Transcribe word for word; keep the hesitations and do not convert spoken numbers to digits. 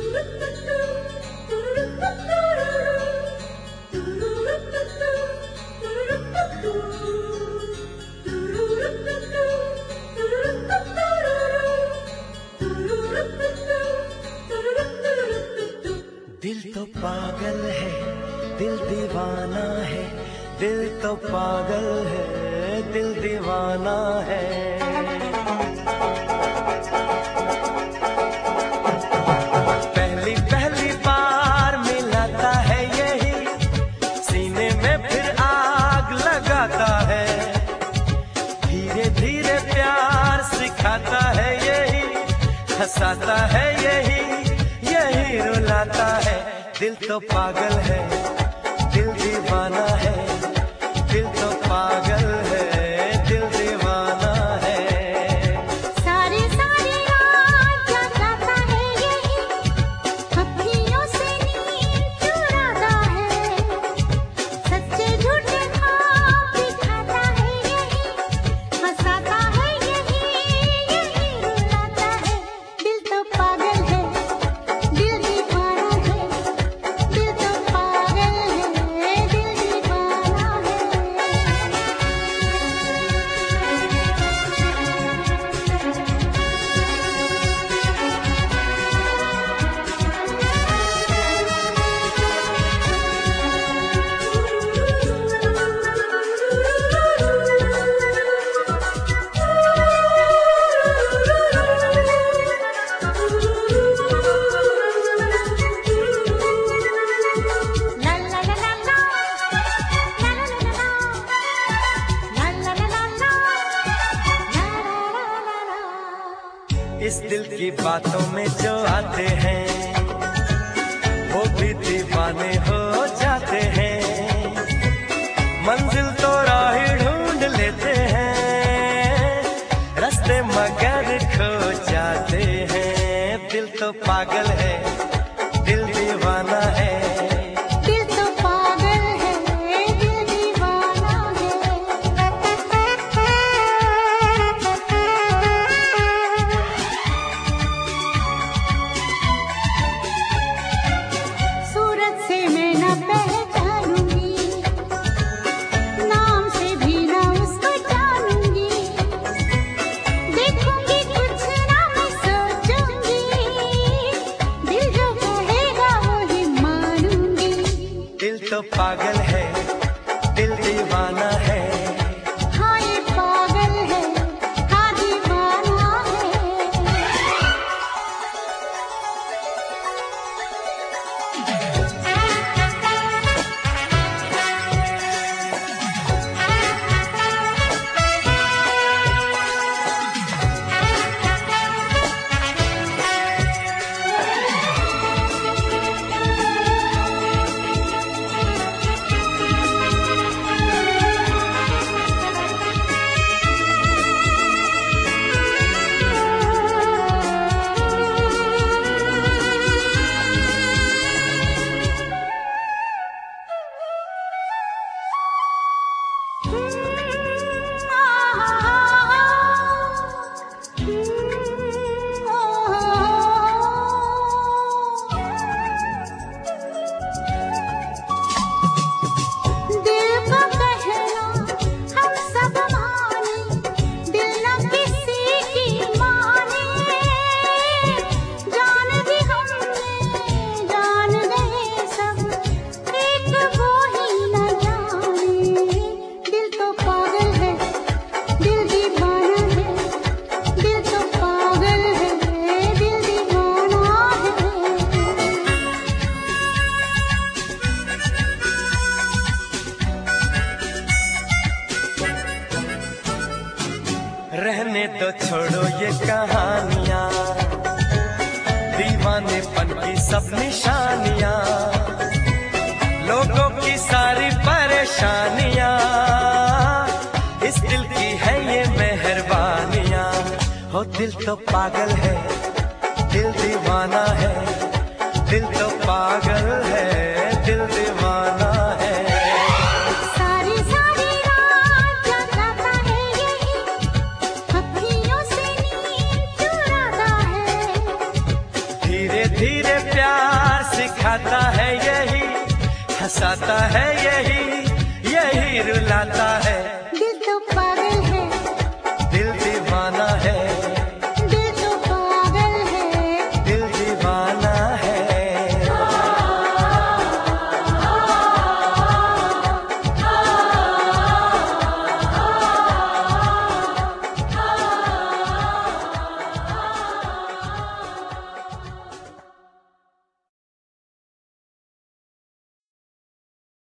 दिल तो पागल है, दिल दीवाना है, दिल तो पागल है, दिल दीवाना है। पहली पहली बार मिलाता है यही, सीने में फिर आग लगाता है। धीरे धीरे प्यार सिखाता है यही, हंसाता है यही, यही रुलाता है। दिल तो पागल है, दिल दीवाना है, दिल तो पागल है, दिल दीवाना है। सारी सारी रात जगाता है यही, अखियों से नींद चुराता है। सच्चे झूठे ख्वाब दिखाता है यही, हंसाता है यही, यही रुलाता है। दिल तो पागल है, दिल दीवाना है, दिल तो पागल है, दिल दीवाना है। ला ला ला ला ला, ला ला ला ला, ला ला ला ला ला, ला ला ला ला। इस दिल की बातों में जो आते हैं, वो भी दीवाने हो जाते हैं। मंजिल तो राह ढूंढ लेते हैं, रास्ते मगर खो जाते हैं। दिल तो पागल है, दिल दीवाना है। दिल तो पागल है, दिल दीवाना है। सूरत से मैं न पहचानूंगी, नाम से भी न उसको जानूंगी। देखूंगी कुछ ना मैं सोचूंगी, दिल जो कहेगा वही मानूंगी। दिल तो पागल है, दिल दीवाना है। हाँ ये पागल है, हाँ दीवाना है। दिल का कहना हम सब माने, दिल न किसी की माने। जान भी हमने जान गए सब, एक वो ही न जाने। दिल तो पागल है, दिल दीवाना है, दिल तो पागल है, दिल दीवाना है। रहने तो छोड़ो ये कहानियां, दीवानेपन की सब निशानियां, लोगों की सारी परेशानियां, इस दिल की है ये मेहरबानियां। हो दिल तो पागल है, दिल दीवाना है, दिल तो पागल है, दिल दीवाना है। सारी सारी रात जगाता है यही, अखियों से नींद चुराता है। धीरे धीरे प्यार सिखाता है यही, हंसाता है यही, यही रुलाता है।